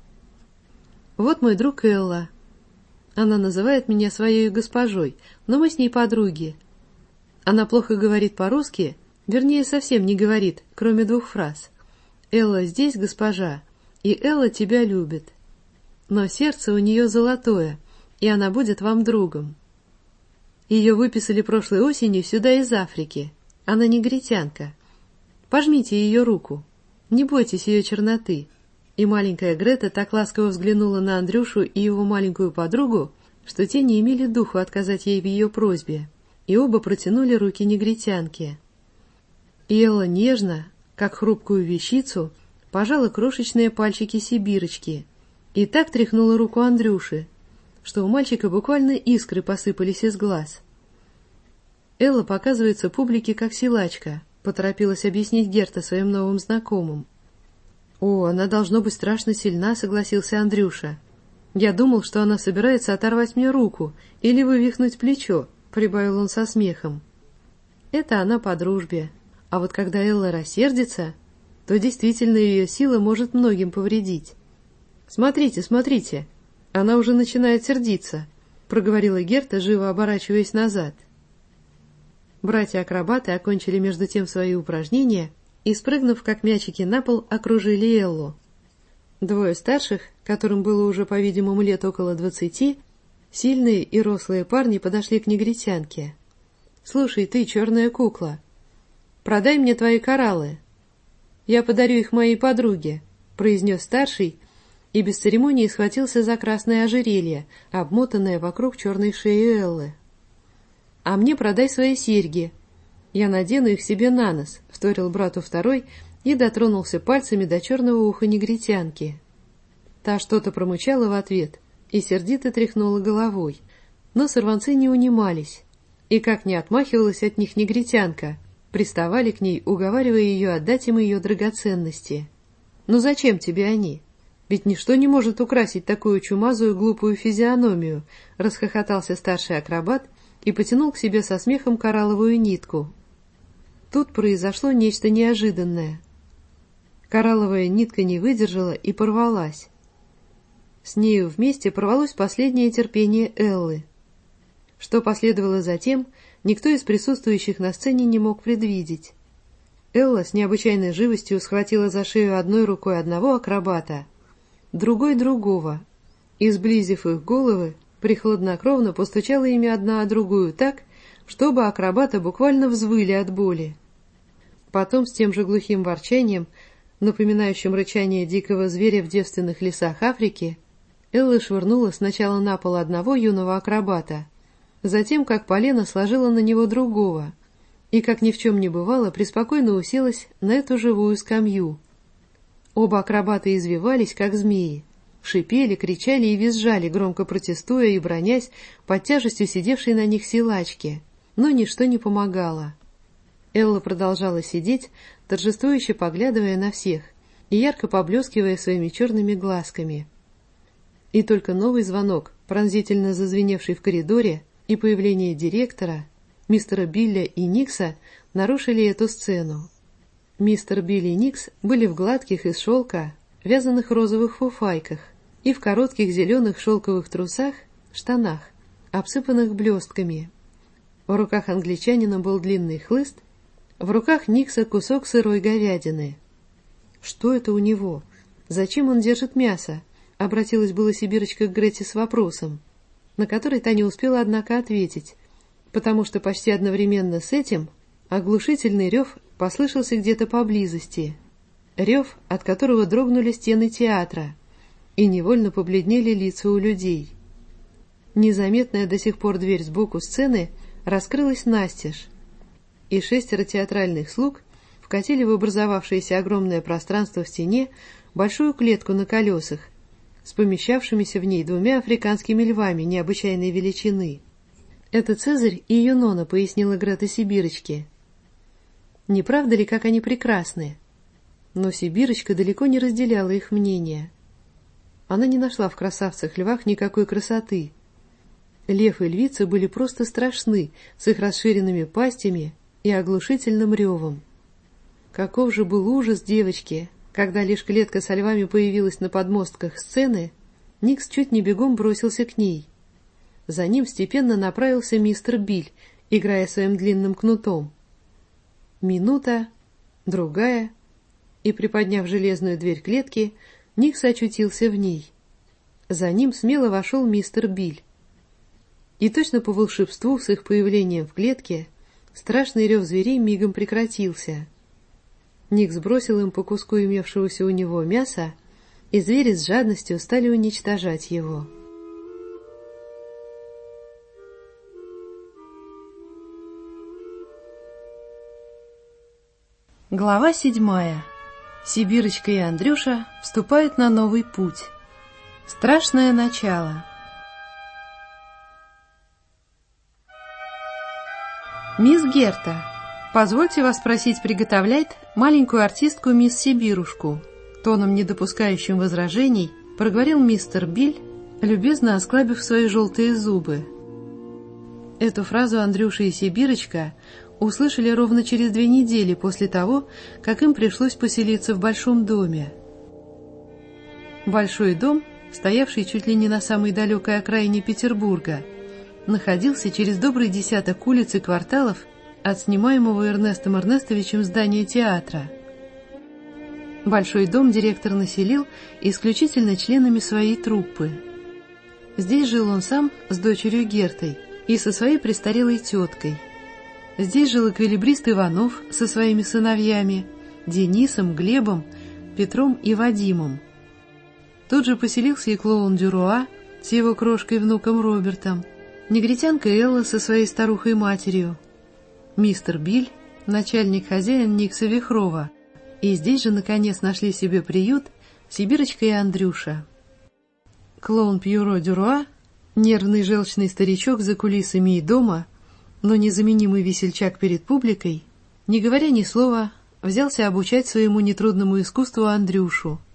S6: Вот мой друг Элла. Она называет меня своей госпожой, но мы с ней подруги. Она плохо говорит по-русски, вернее, совсем не говорит, кроме 2 фраз. «Элла здесь, госпожа, и Элла тебя любит. Но сердце у нее золотое, и она будет вам другом». Ее выписали прошлой осенью сюда из Африки. Она негритянка. Пожмите ее руку. Не бойтесь ее черноты. И маленькая Грета так ласково взглянула на Андрюшу и его маленькую подругу, что те не имели духу отказать ей в ее просьбе, и оба протянули руки негритянке. И Элла нежно, как хрупкую вещицу, пожала крошечные пальчики Сибирочки и так тряхнула руку Андрюши, что у мальчика буквально искры посыпались из глаз. Элла показывается публике как силачка, поторопилась объяснить Герта своим новым знакомым. «О, она должно быть страшно сильна», — согласился Андрюша. «Я думал, что она собирается оторвать мне руку или вывихнуть плечо», — прибавил он со смехом. «Это она по дружбе. А вот когда Элла рассердится, то действительно ее сила может многим повредить. Смотрите, смотрите, она уже начинает сердиться», — проговорила Герта, живо оборачиваясь назад. Братья-акробаты окончили между тем свои упражнения и, спрыгнув как мячики на пол, окружили Эллу. 2 старших, которым было уже, по-видимому, лет около 20, сильные и рослые парни подошли к негритянке. «Слушай, ты, черная кукла, продай мне твои кораллы. Я подарю их моей подруге», — произнес старший, и без церемонии схватился за красное ожерелье, обмотанное вокруг черной шеи Эллы. «А мне продай свои серьги. Я надену их себе на нос», — вторил брату второй и дотронулся пальцами до черного уха негритянки. Та что-то промычала в ответ и сердито тряхнула головой, но сорванцы не унимались, и как не отмахивалась от них негритянка, приставали к ней, уговаривая ее отдать им ее драгоценности. «Ну зачем тебе они? Ведь ничто не может украсить такую чумазую глупую физиономию, расхохотался старший акробат и потянул к себе со смехом коралловую нитку. Тут произошло нечто неожиданное. Коралловая нитка не выдержала и порвалась. С нею вместе порвалось последнее терпение Эллы. Что последовало затем, никто из присутствующих на сцене не мог предвидеть. Элла с необычайной живостью схватила за шею одной рукой одного акробата, другой другого, и, сблизив их головы, прихладнокровно постучала ими одна о другую так, что оба акробата буквально взвыли от боли. Потом с тем же глухим ворчанием, напоминающим рычание дикого зверя в девственных лесах Африки, Элла швырнула сначала на пол одного юного акробата, затем, как полено, сложила на него другого, и, как ни в чем не бывало, преспокойно уселась на эту живую скамью. Оба акробата извивались, как змеи, шипели, кричали и визжали, громко протестуя и бранясь под тяжестью сидевшей на них силачки, но ничто не помогало. Элла продолжала сидеть, торжествующе поглядывая на всех и ярко поблескивая своими черными глазками. И только новый звонок, пронзительно зазвеневший в коридоре, и появление директора, мистера Билля и Никса, нарушили эту сцену. Мистер Билли и Никс были в гладких из шелка, вязаных розовых фуфайках и в коротких зеленых шелковых трусах, штанах, обсыпанных блестками. В руках англичанина был длинный хлыст, в руках Никса кусок сырой говядины. «Что это у него? Зачем он держит мясо?» — обратилась была сибирочка к Грете с вопросом, на который та не успела, однако, ответить, потому что почти одновременно с этим оглушительный рев послышался где-то поблизости. Рев, от которого дрогнули стены театра, и невольно побледнели лица у людей. Незаметная до сих пор дверь сбоку сцены раскрылась настежь, и 6 театральных слуг вкатили в образовавшееся огромное пространство в стене большую клетку на колесах, с помещавшимися в ней 2 африканскими львами необычайной величины. «Это Цезарь и Юнона», — пояснила Грета сибирочке. Не правда ли, как они прекрасны? Но сибирочка далеко не разделяла их мнения. Она не нашла в красавцах-львах никакой красоты. Лев и львица были просто страшны, с их расширенными пастями и оглушительным ревом. Каков же был ужас девочки, когда лишь клетка со львами появилась на подмостках сцены, Никс чуть не бегом бросился к ней. За ним степенно направился мистер Биль, играя своим длинным кнутом. Минута, другая, и, приподняв железную дверь клетки, Никс очутился в ней. За ним смело вошел мистер Биль. И точно по волшебству с их появлением в клетке страшный рев зверей мигом прекратился. Никс бросил им по куску имевшегося у него мяса, и звери с жадностью стали уничтожать его. Глава 7. Сибирочка и Андрюша вступают на новый путь. Страшное начало. «Мисс Герта, позвольте вас просить приготовлять маленькую артистку мисс Сибирушку», тоном, не допускающим возражений, проговорил мистер Биль, любезно осклабив свои желтые зубы. Эту фразу Андрюша и Сибирочка услышали ровно через 2 недели после того, как им пришлось поселиться в большом доме. Большой дом, стоявший чуть ли не на самой далекой окраине Петербурга, находился через добрый 10 улиц и кварталов от снимаемого Эрнестом Эрнестовичем здания театра. Большой дом директор населил исключительно членами своей труппы. Здесь жил он сам с дочерью Гертой и со своей престарелой теткой. Здесь жил эквилибрист Иванов со своими сыновьями Денисом, Глебом, Петром и Вадимом. Тут же поселился и клоун Дюруа с его крошкой-внуком Робертом, негритянка Элла со своей старухой-матерью, мистер Биль, начальник-хозяин Никса Вихрова, и здесь же, наконец, нашли себе приют Сибирочка и Андрюша. Клоун Пьеро Дюруа, нервный желчный старичок за кулисами и дома, но незаменимый весельчак перед публикой, не говоря ни слова, взялся обучать своему нетрудному искусству Андрюшу.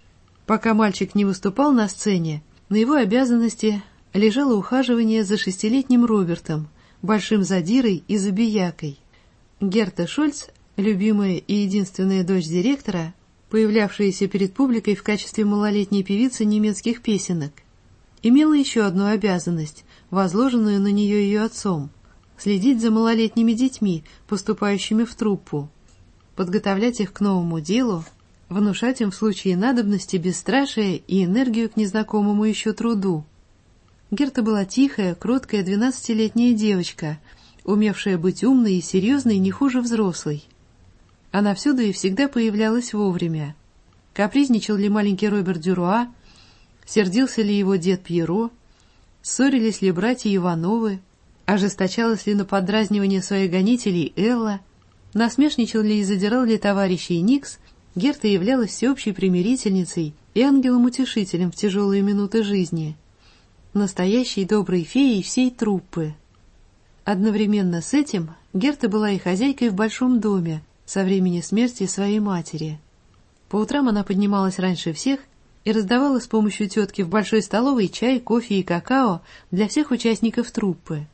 S6: Пока мальчик не выступал на сцене, на его обязанности лежало ухаживание за 6-летним Робертом, большим задирой и забиякой. Герта Шульц, любимая и единственная дочь директора, появлявшаяся перед публикой в качестве малолетней певицы немецких песенок, имела еще одну обязанность, возложенную на нее ее отцом — следить за малолетними детьми, поступающими в труппу, подготовлять их к новому делу, внушать им в случае надобности бесстрашие и энергию к незнакомому еще труду. Герта была тихая, кроткая 12-летняя девочка, умевшая быть умной и серьезной не хуже взрослой. Она всюду и всегда появлялась вовремя. Капризничал ли маленький Роберт Дюруа, сердился ли его дед Пьеро, ссорились ли братья Ивановы, ожесточалась ли на подразнивание своих гонителей Элла, насмешничал ли и задирал ли товарищей Никс, Герта являлась всеобщей примирительницей и ангелом-утешителем в тяжелые минуты жизни, настоящей доброй феей всей труппы. Одновременно с этим Герта была и хозяйкой в большом доме со времени смерти своей матери. По утрам она поднималась раньше всех и раздавала с помощью тетки в большой столовой чай, кофе и какао для всех участников труппы.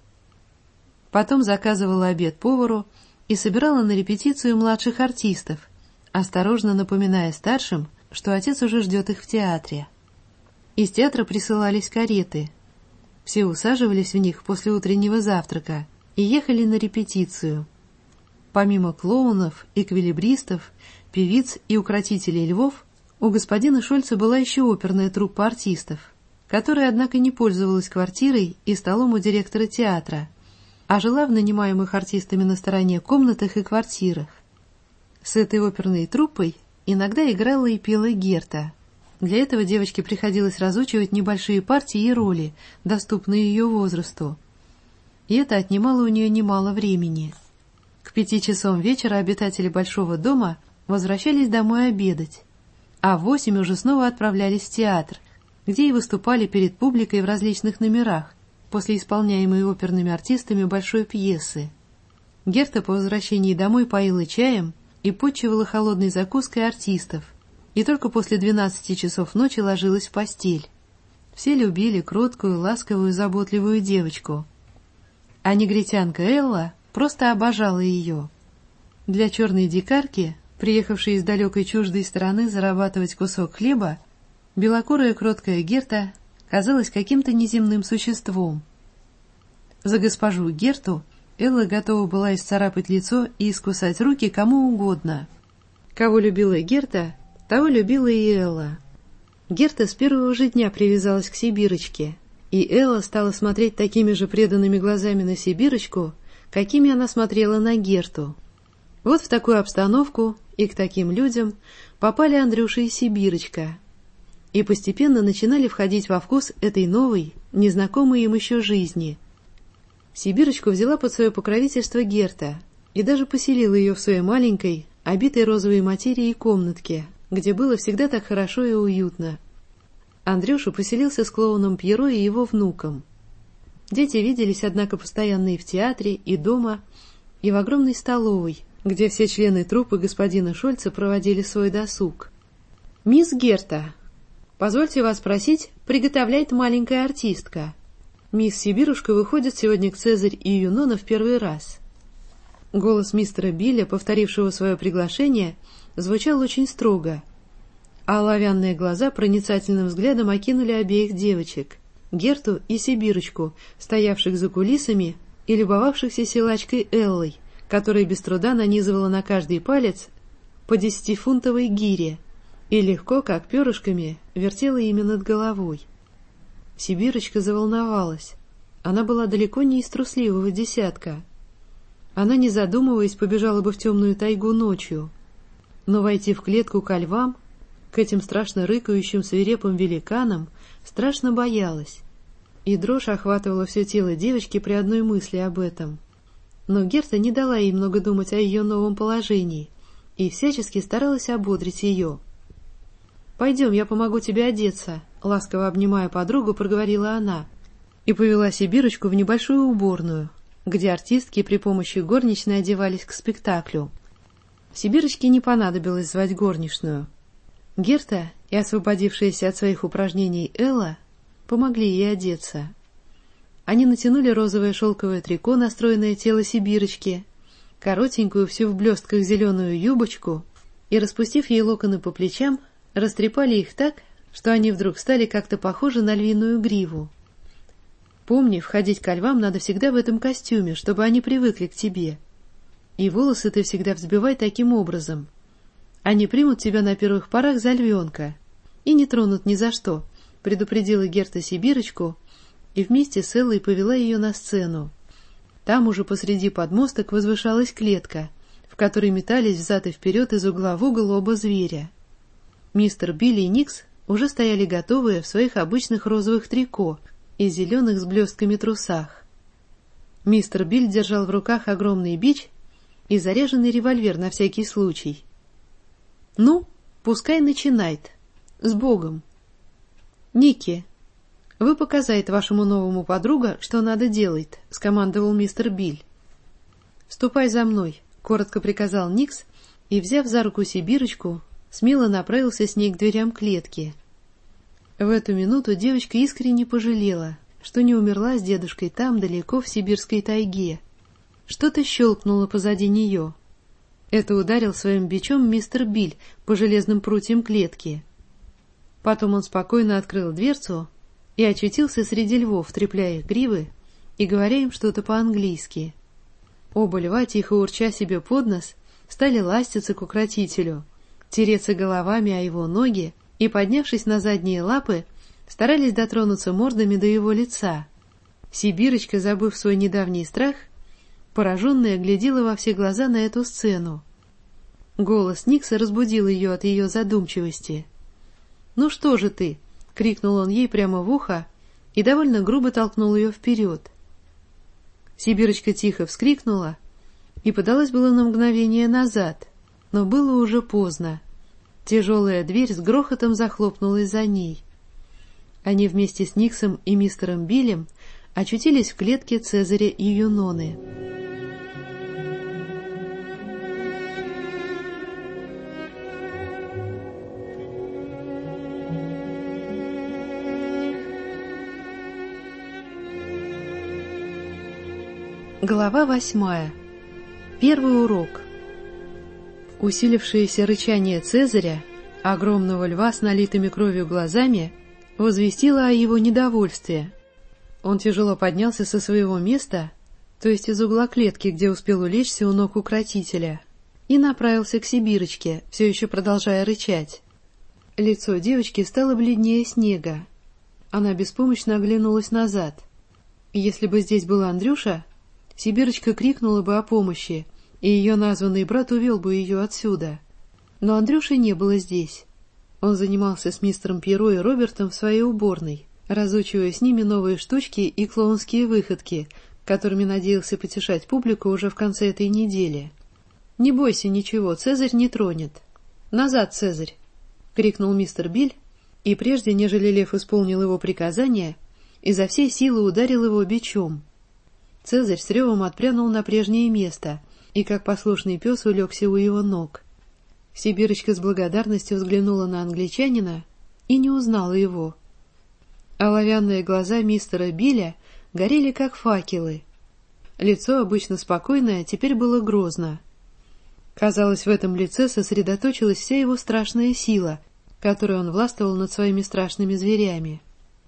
S6: Потом заказывала обед повару и собирала на репетицию младших артистов, осторожно напоминая старшим, что отец уже ждет их в театре. Из театра присылались кареты. Все усаживались в них после утреннего завтрака и ехали на репетицию. Помимо клоунов, эквилибристов, певиц и укротителей львов, у господина Шульца была еще оперная труппа артистов, которая, однако, не пользовалась квартирой и столом у директора театра, а жила в нанимаемых артистами на стороне комнатах и квартирах. С этой оперной труппой иногда играла и пела Герта. Для этого девочке приходилось разучивать небольшие партии и роли, доступные ее возрасту. И это отнимало у нее немало времени. К 5 часам вечера обитатели большого дома возвращались домой обедать, а в 8 уже снова отправлялись в театр, где и выступали перед публикой в различных номерах после исполняемой оперными артистами большой пьесы. Герта по возвращении домой поила чаем и подчивала холодной закуской артистов, и только после 12 часов ночи ложилась в постель. Все любили кроткую, ласковую, заботливую девочку. А негритянка Элла просто обожала ее. Для черной дикарки, приехавшей из далекой чуждой страны зарабатывать кусок хлеба, белокурая кроткая Герта казалась каким-то неземным существом. За госпожу Герту Элла готова была исцарапать лицо и искусать руки кому угодно. Кого любила Герта, того любила и Элла. Герта с первого же дня привязалась к Сибирочке, и Элла стала смотреть такими же преданными глазами на Сибирочку, какими она смотрела на Герту. Вот в такую обстановку и к таким людям попали Андрюша и Сибирочка, и постепенно начинали входить во вкус этой новой, незнакомой им еще жизни. Сибирочку взяла под свое покровительство Герта и даже поселила ее в своей маленькой, обитой розовой материей комнатке, где было всегда так хорошо и уютно. Андрюша поселился с клоуном Пьеро и его внуком. Дети виделись, однако, постоянно и в театре, и дома, и в огромной столовой, где все члены труппы господина Шульца проводили свой досуг. «Мисс Герта, позвольте вас спросить, приготовляет маленькая артистка. Мисс Сибирушка выходит сегодня к Цезарь и Юнона в первый раз». Голос мистера Билля, повторившего свое приглашение, звучал очень строго, а оловянные глаза проницательным взглядом окинули обеих девочек, Герту и Сибирочку, стоявших за кулисами и любовавшихся силачкой Эллой, которая без труда нанизывала на каждый палец по 10-фунтовой гире и легко, как перышками, вертела ими над головой. Сибирочка заволновалась. Она была далеко не из трусливого десятка. Она, не задумываясь, побежала бы в темную тайгу ночью. Но войти в клетку ко львам, к этим страшно рыкающим свирепым великанам, страшно боялась. И дрожь охватывала все тело девочки при одной мысли об этом. Но Герта не дала ей много думать о ее новом положении и всячески старалась ободрить ее. «Пойдем, я помогу тебе одеться», — ласково обнимая подругу, проговорила она, и повела Сибирочку в небольшую уборную, где артистки при помощи горничной одевались к спектаклю. Сибирочке не понадобилось звать горничную. Герта, и освободившаяся от своих упражнений Элла помогли ей одеться. Они натянули розовое шелковое трико на стройное тело сибирочки, коротенькую всю в блестках зеленую юбочку, и, распустив ей локоны по плечам, растрепали их так, что они вдруг стали как-то похожи на львиную гриву. Помни, входить ко львам надо всегда в этом костюме, чтобы они привыкли к тебе. И волосы ты всегда взбивай таким образом. Они примут тебя на первых порах за львенка и не тронут ни за что, предупредила Герта сибирочку, и вместе с Эллой повела ее на сцену. Там уже посреди подмосток возвышалась клетка, в которой метались взад и вперед из угла в угол оба зверя. Мистер Билли и Никс уже стояли готовые в своих обычных розовых трико и зеленых с блестками трусах. Мистер Билл держал в руках огромный бич и заряженный револьвер на всякий случай. «Ну, пускай начинает. С Богом!» «Ники, вы показайте вашему новому подругу, что надо делать», — скомандовал мистер Билл. «Ступай за мной», — коротко приказал Никс, и, взяв за руку сибирочку, смело направился с ней к дверям клетки. В эту минуту девочка искренне пожалела, что не умерла с дедушкой там, далеко в сибирской тайге. Что-то щелкнуло позади нее. Это ударил своим бичом мистер Билл по железным прутьям клетки. Потом он спокойно открыл дверцу и очутился среди львов, трепляя их гривы и говоря им что-то по-английски. Оба льва, тихо урча себе под нос, стали ластиться к укротителю, тереться головами о его ноги и, поднявшись на задние лапы, старались дотронуться мордами до его лица. Сибирочка, забыв свой недавний страх, пораженная, глядела во все глаза на эту сцену. Голос Никса разбудил ее от ее задумчивости. «Ну что же ты?» — крикнул он ей прямо в ухо и довольно грубо толкнул ее вперед. Сибирочка тихо вскрикнула и подалась было на мгновение назад, но было уже поздно. Тяжелая дверь с грохотом захлопнулась за ней. Они вместе с Никсом и мистером Биллем очутились в клетке Цезаря и Юноны. Глава 8. Первый урок. Усилившееся рычание Цезаря, огромного льва с налитыми кровью глазами, возвестило о его недовольстве. Он тяжело поднялся со своего места, то есть из угла клетки, где успел улечься у ног укротителя, и направился к сибирочке, все еще продолжая рычать. Лицо девочки стало бледнее снега. Она беспомощно оглянулась назад. Если бы здесь был Андрюша, сибирочка крикнула бы о помощи, и ее названный брат увел бы ее отсюда. Но Андрюши не было здесь. Он занимался с мистером Пьеро и Робертом в своей уборной, разучивая с ними новые штучки и клоунские выходки, которыми надеялся потешать публику уже в конце этой недели. «Не бойся ничего, Цезарь не тронет. Назад, Цезарь!» — крикнул мистер Билл, и прежде, нежели лев исполнил его приказание, изо всей силы ударил его бичом. Цезарь с ревом отпрянул на прежнее место и, как послушный пес, улегся у его ног. Сибирочка с благодарностью взглянула на англичанина и не узнала его. Оловянные глаза мистера Билля горели, как факелы. Лицо, обычно спокойное, теперь было грозно. Казалось, в этом лице сосредоточилась вся его страшная сила, которой он властвовал над своими страшными зверями.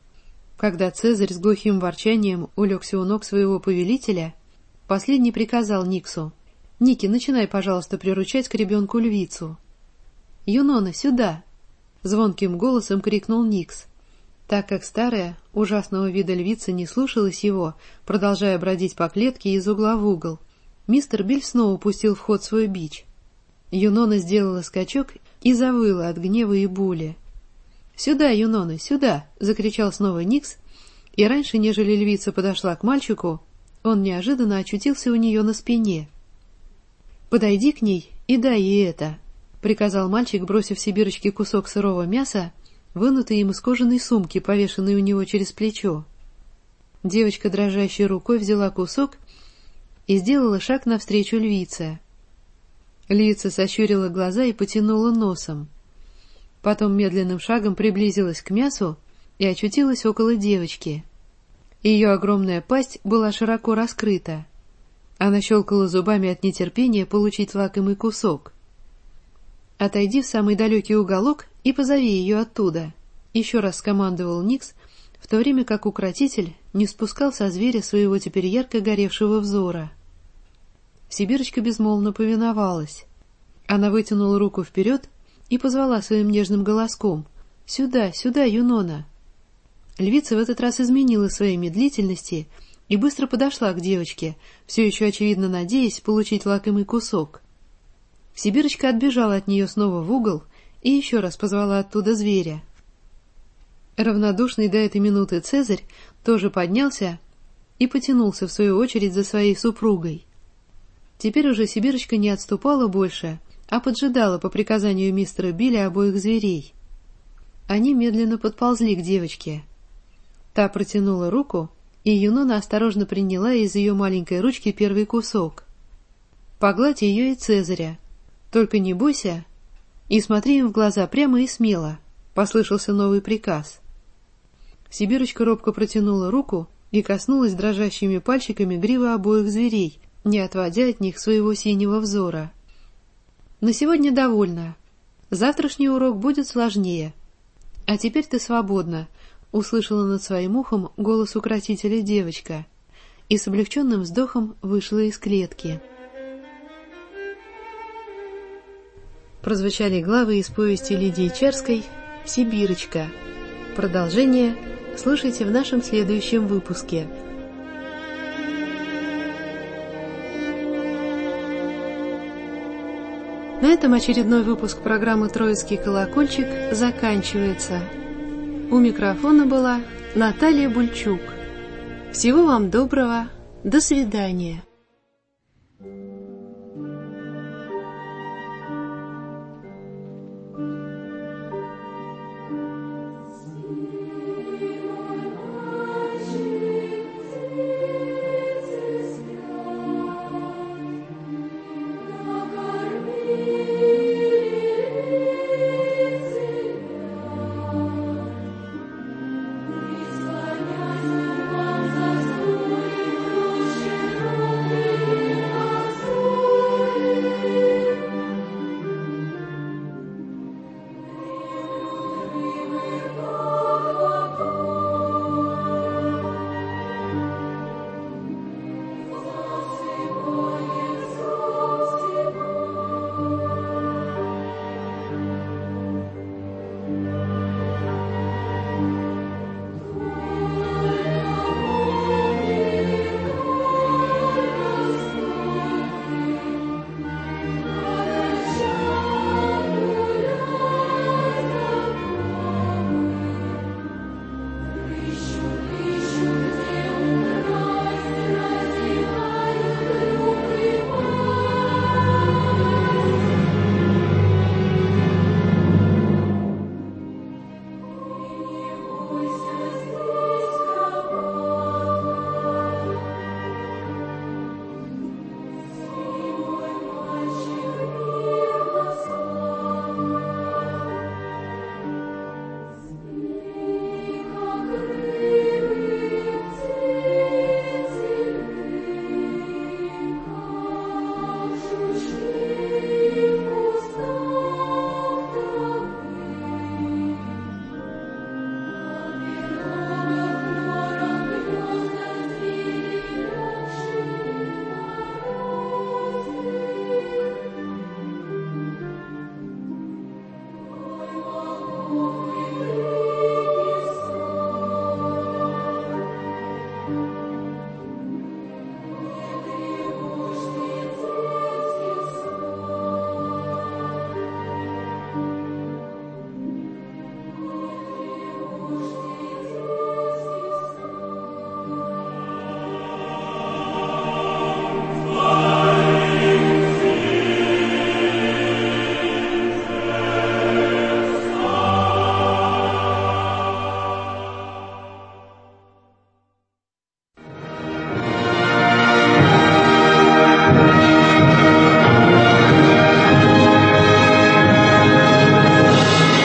S6: Когда Цезарь с глухим ворчанием улегся у ног своего повелителя, последний приказал Никсу: «Ники, начинай, пожалуйста, приручать к ребенку львицу». «Юнона, сюда!» — звонким голосом крикнул Никс. Так как старая, ужасного вида львица не слушалась его, продолжая бродить по клетке из угла в угол, мистер Билл снова пустил в ход свой бич. Юнона сделала скачок и завыла от гнева и боли. «Сюда, Юнона, сюда!» — закричал снова Никс, и раньше, нежели львица подошла к мальчику, он неожиданно очутился у нее на спине. «Подойди к ней и дай ей это», — приказал мальчик, бросив сибирочке кусок сырого мяса, вынутый им из кожаной сумки, повешенной у него через плечо. Девочка дрожащей рукой взяла кусок и сделала шаг навстречу львице. Львица сощурила глаза и потянула носом. Потом медленным шагом приблизилась к мясу и очутилась около девочки. Ее огромная пасть была широко раскрыта. Она щелкала зубами от нетерпения получить лакомый кусок. «Отойди в самый далекий уголок и позови ее оттуда», — еще раз скомандовал Никс, в то время как укротитель не спускал со зверя своего теперь ярко горевшего взора. Сибирочка безмолвно повиновалась. Она вытянула руку вперед и позвала своим нежным голоском: «Сюда, сюда, Юнона!» Львица в этот раз изменила своей медлительности и быстро подошла к девочке, все еще очевидно надеясь получить лакомый кусок. Сибирочка отбежала от нее снова в угол и еще раз позвала оттуда зверя. Равнодушный до этой минуты Цезарь тоже поднялся и потянулся в свою очередь за своей супругой. Теперь уже Сибирочка не отступала больше, а поджидала по приказанию мистера Билли обоих зверей. Они медленно подползли к девочке. Та протянула руку, и Юнона осторожно приняла из ее маленькой ручки первый кусок. «Погладь ее и Цезаря. Только не бойся и смотри им в глаза прямо и смело», — послышался новый приказ. Сибирочка робко протянула руку и коснулась дрожащими пальчиками гривы обоих зверей, не отводя от них своего синего взора. «На сегодня довольно. Завтрашний урок будет сложнее. А теперь ты свободна», — услышала над своим ухом голос укротителя девочка и с облегченным вздохом вышла из клетки. Прозвучали главы из повести Лидии Чарской «Сибирочка». Продолжение слушайте в нашем следующем выпуске. На этом очередной выпуск программы «Троицкий колокольчик» заканчивается. У микрофона была Наталья Бульчук. Всего вам доброго. До свидания.